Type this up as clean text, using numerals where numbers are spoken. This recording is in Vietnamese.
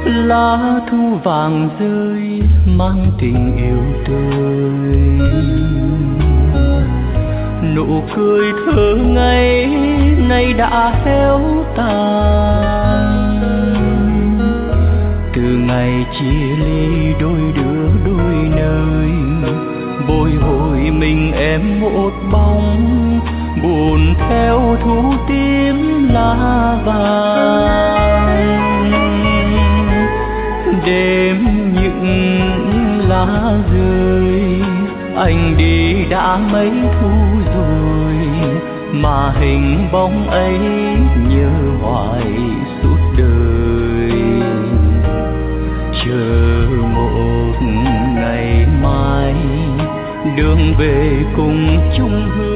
lá thu vàng rơi mang tình yêu tươi, nụ cười thơ ngây nay đã héo tàn. Từ ngày chia ly đôi đứa đôi nơi, bồi hồi mình em một bóng, buồn theo thu tím lá vàng. Đêm những lá rơi, anh đi đã mấy thu rồi, mà hình bóng ấy nhớ hoài suốt đời. Chờ một ngày mai, đường về cùng chung hương.